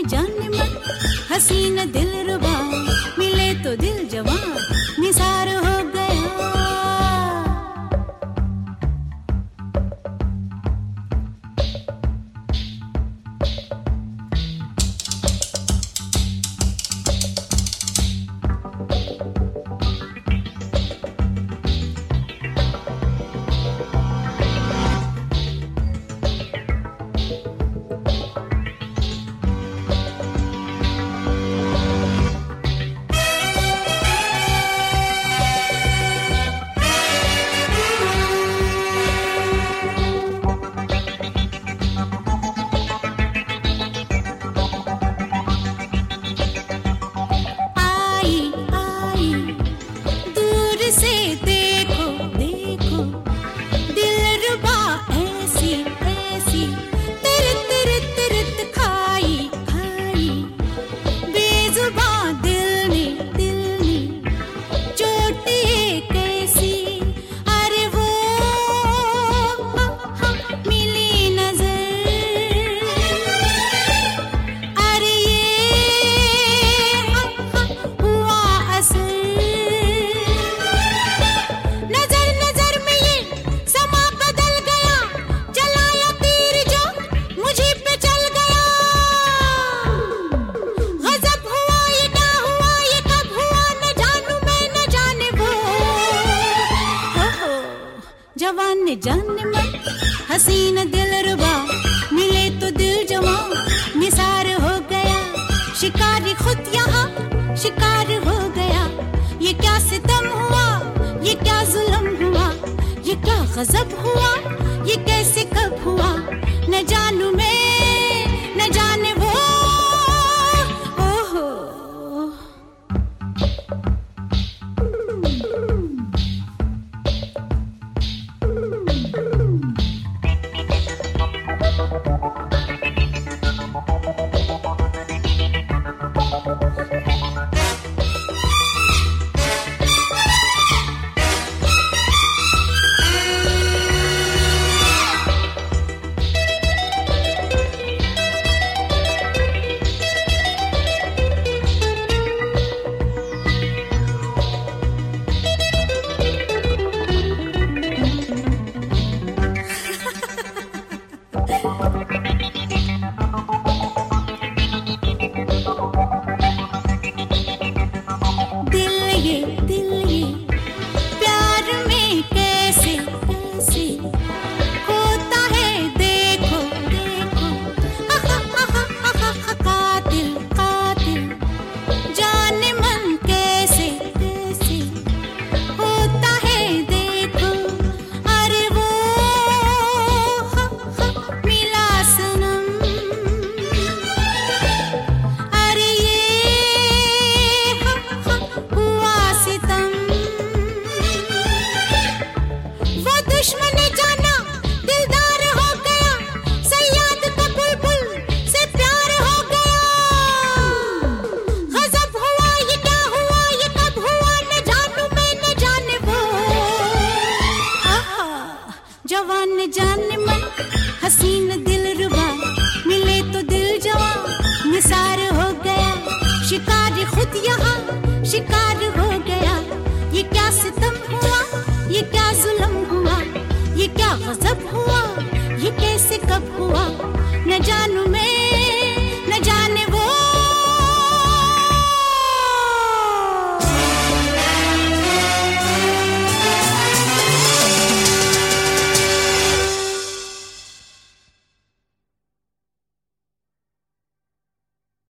जाने मन हसीन दिलरुबा, मिले तो दिल जवान निसार हो गया। जवान जाने मन हसीन दिलरुबा, मिले तो दिल जवान निसार हो गया। शिकारी खुद यहाँ शिकार हो गया। ये क्या सितम हुआ, ये क्या जुल्म हुआ, ये क्या गजब हुआ, ये कैसे कब हुआ, न जानू मैं न जाने वो। ओहो जवान जाने मन हसीन दिलरुबा, मिले तो दिल जवान निसार हो गया। शिकारी खुद यहाँ शिकार हो